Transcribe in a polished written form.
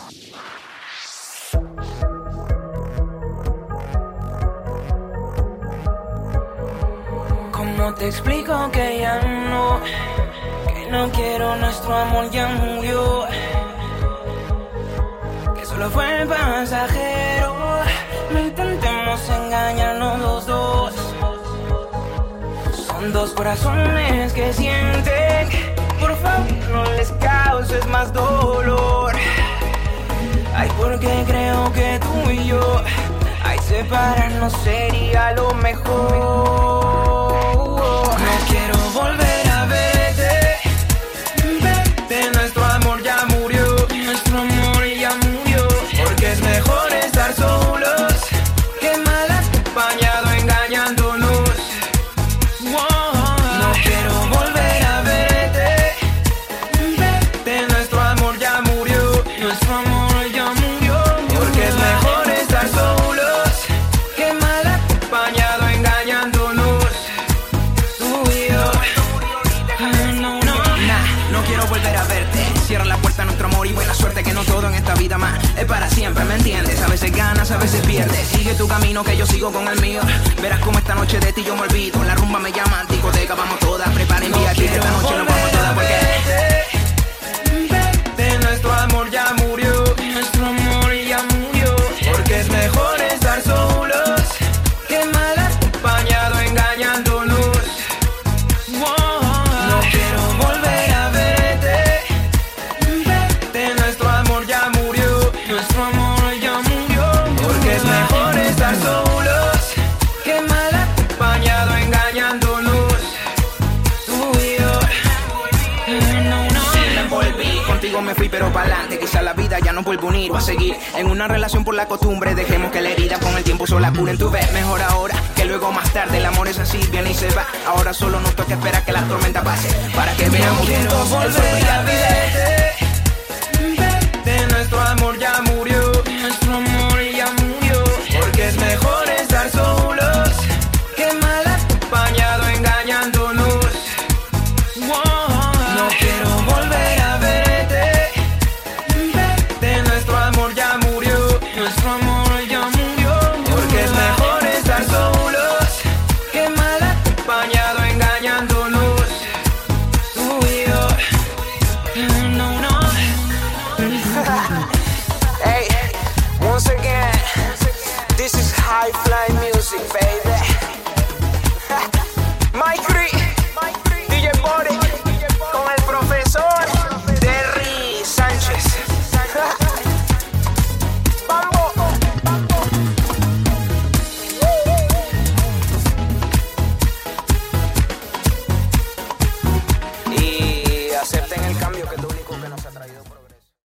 ¿Cómo te explico que ya no quiero, nuestro amor ya murió? Que solo fue pasajero, no intentemos engañarnos los dos. Son dos corazones que sienten, por favor no les causes más dolor. Ay, porque creo que tú y yo, ay, separarnos sería lo mejor. No quiero volver a verte, verte, nuestro amor ya murió, nuestro amor ya murió. Porque es mejor estar solos que mal acompañado engañándonos. No quiero volver a verte, verte, nuestro amor ya murió, nuestro amor ya murió. Porque es mejor estar solos que mal acompañado engañándonos. Tú y yo. No quiero volver a verte. Cierra la puerta a nuestro amor y buena suerte, que no todo en esta vida más es para siempre, ¿me entiendes? A veces ganas, a veces pierdes. Sigue tu camino que yo sigo con el mío. Verás como esta noche de ti yo me olvido. La rumba me llama, discoteca, vamos todas. Preparen vía aquí que esta noche nos vamos todas porque vete, nuestro amor ya murió, nuestro amor ya murió. Porque es mejor estar solos que mal acompañado engañándonos. No quiero volver a verte, vete, nuestro amor ya murió, nuestro amor ya murió. Porque es mejor estar solos que mal acompañado engañándonos. Tú y yo. Me envolví, contigo me fui pero pa'lante. Quizá la vida ya no vuelvo a unir o a seguir en una relación por la costumbre. Dejemos que la herida con el tiempo sola curen. Tú ves mejor ahora que luego más tarde. El amor es así, viene y se va. Ahora solo nos toca esperar que la tormenta pase para que veamos juntos el sol brillante. Vete, nuestro amor ya murió, nuestro amor ya murió. Porque es mejor estar solos que mal acompañado engañándonos. No quiero volver a verte, vete, nuestro amor ya murió, nuestro amor ya murió. Porque es mejor estar solos que mal acompañado engañándonos. Tú y yo. Hey, once again, this is High Fly Music, baby.